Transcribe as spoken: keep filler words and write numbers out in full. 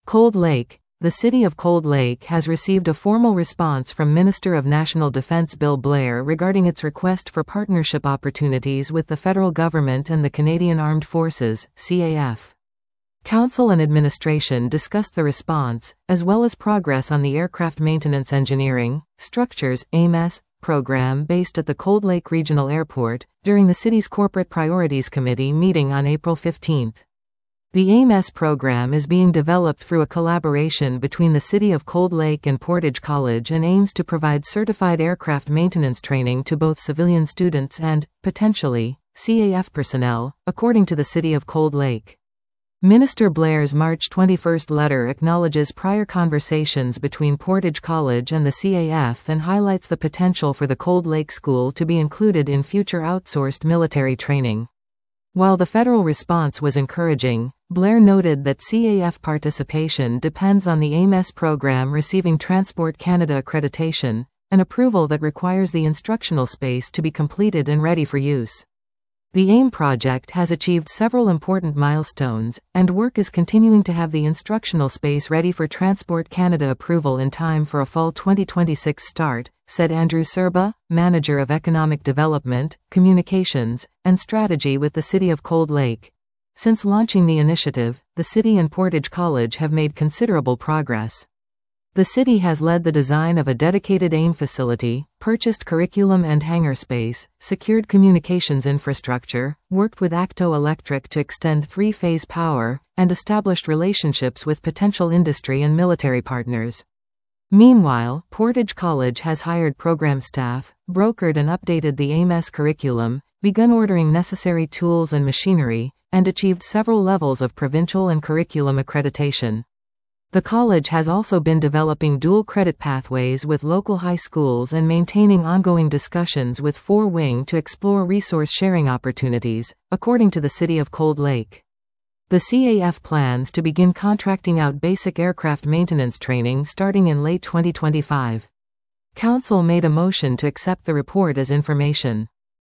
Cold Lake. The City of Cold Lake has received a formal response from Minister of National Defense Bill Blair regarding its request for partnership opportunities with the federal government and the Canadian Armed Forces, C A F. Council and administration discussed the response, as well as progress on the Aircraft Maintenance Engineering, Structures, A M E S, program based at the Cold Lake Regional Airport, during the city's Corporate Priorities Committee meeting on April fifteenth. The A M E S program is being developed through a collaboration between the City of Cold Lake and Portage College and aims to provide certified aircraft maintenance training to both civilian students and, potentially, C A F personnel, according to the City of Cold Lake. Minister Blair's March twenty-first letter acknowledges prior conversations between Portage College and the C A F and highlights the potential for the Cold Lake School to be included in future outsourced military training. While the federal response was encouraging, Blair noted that C A F participation depends on the A M E S program receiving Transport Canada accreditation, an approval that requires the instructional space to be completed and ready for use. The A I M project has achieved several important milestones, and work is continuing to have the instructional space ready for Transport Canada approval in time for a fall twenty twenty-six start, said Andrew Serba, Manager of Economic Development, Communications, and Strategy with the City of Cold Lake. Since launching the initiative, the city and Portage College have made considerable progress. The city has led the design of a dedicated A I M facility, purchased curriculum and hangar space, secured communications infrastructure, worked with Acto Electric to extend three-phase power, and established relationships with potential industry and military partners. Meanwhile, Portage College has hired program staff, brokered and updated the A M E S curriculum, begun ordering necessary tools and machinery, and achieved several levels of provincial and curriculum accreditation. The college has also been developing dual credit pathways with local high schools and maintaining ongoing discussions with Four Wing to explore resource sharing opportunities, according to the City of Cold Lake. The C A F plans to begin contracting out basic aircraft maintenance training starting in late twenty twenty-five. Council made a motion to accept the report as information.